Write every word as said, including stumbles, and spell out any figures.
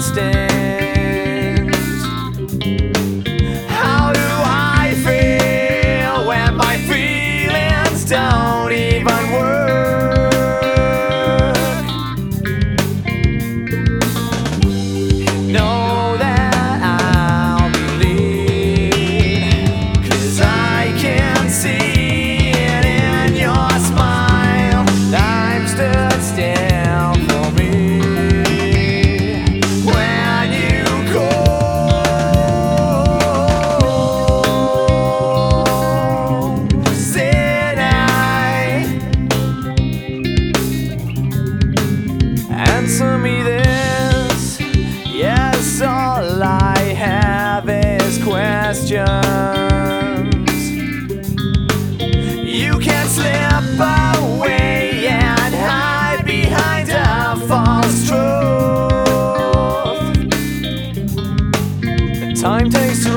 stand. How do I feel when my feelings don't even work? You know that I'll believe, 'cause I can see it in your smile. Time stood still for me when you called. Said I, answer me this, yes, all I have is questions. You can't slip away and hide behind a false truth. The time takes to